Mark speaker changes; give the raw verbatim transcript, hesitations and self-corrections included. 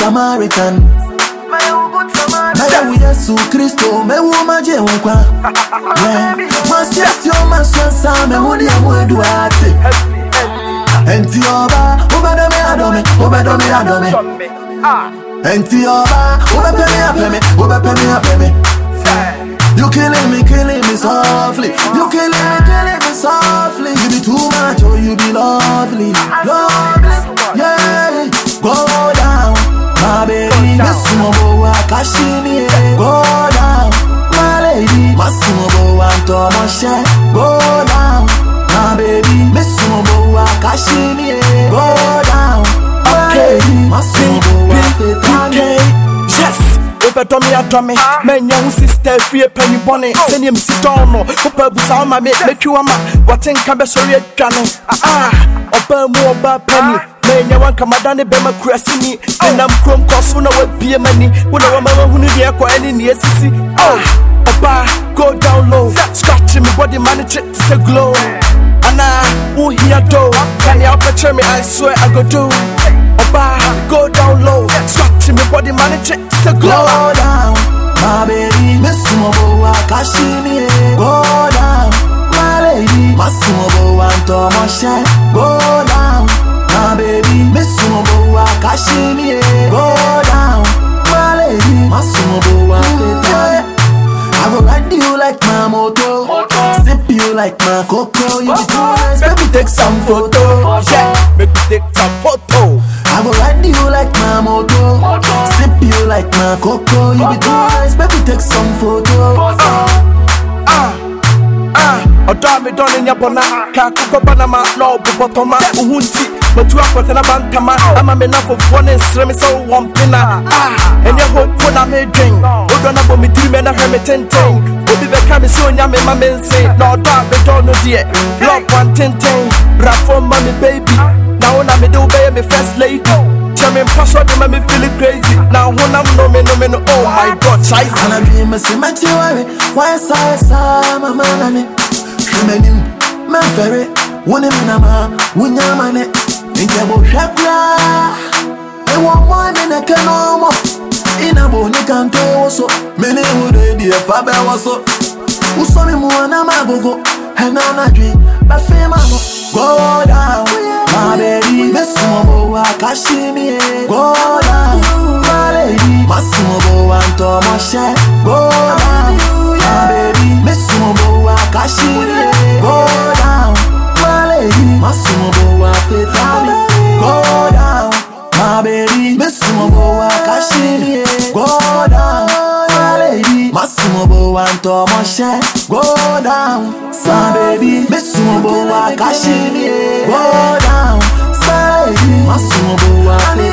Speaker 1: Samaritan. Maya we Yesu Kristo me wo maje wonkwa. Yeah, must just your master Sam me wodi amwedu ate. Enti oba, obeda me adome, obeda me adome. Enti oba, obeda me apeme, obeda me apeme. You killing me, killing me softly. You killing me, killing me softly. You be too much, or you be lovely, lovely. Yeah, go down, my baby. Masumo akashini, go down, my lady. Masumo antomoshe, go down, my baby. Masumo akashini, go down, my lady. Masumo akashini.
Speaker 2: Yes. Ope domi a domi, men young sister free penny bonnet. Send him sit down, Ope Busama make you a man. What in Cabasori Gunning? Ah, Ope more bad penny. Men yawan Kamadani Bema Cressini, and I'm chrome cost when I would be a money. When I remember who need the any near Sissy. Ah, Opa, go down low, scratching me body manager to glow. And I won't hear do. Can you picture me? I swear I go do. Opa, go down low, scratching me body manager to glow.
Speaker 1: Go down, my baby. Masumo akashini, go down, my lady. Masumo antomoshe, go down, my baby. Masumo akashini, go down, my lady. Masumo akashini. I will ride you like my moto, sip you like my cocoa. You be too nice, make me take some photo.
Speaker 2: Yeah, make me take some photo.
Speaker 1: I will ride you like my moto, sip you like my cocoa. You be too nice, make me take some photo.
Speaker 2: Ah, ah, Oda me don in your bona, Kakuko Banama, no Botoma, Uhunti, but you are putting a bantama. I'm a man of one and stream so one pinna. Ah, and your hope when I made drink. Udona bo me three men a hermitin ting. Obi be kami so nyame ma men say, no da me don no dear. Love one tin ting, rap for mommy baby. Now when I me do be me first lady. Chairman password they make me feeling crazy. Now when I'm no me no me no oh my god, I
Speaker 1: and I be missing my worry. Why say say my man Shimenim, man ferry, one in Nama, Winyamane, Intabo Shakra. I want one in a canomo. In a bony canto, so many would be a faber was so. Usoni Muana Magogo, and on a dream, but famous. Go down, my baby, Masumo Akashini, go down, my lady, Masumo Antomoshe, go down, my baby, Masumo Akashini, go down, my lady, Masumo Akashini, go down, my baby, Masumo Akashini, go down, my lady, Masumo Antomoshe, go down, my baby, Masumo Akashini, go down, my lady, Masumo Akashini.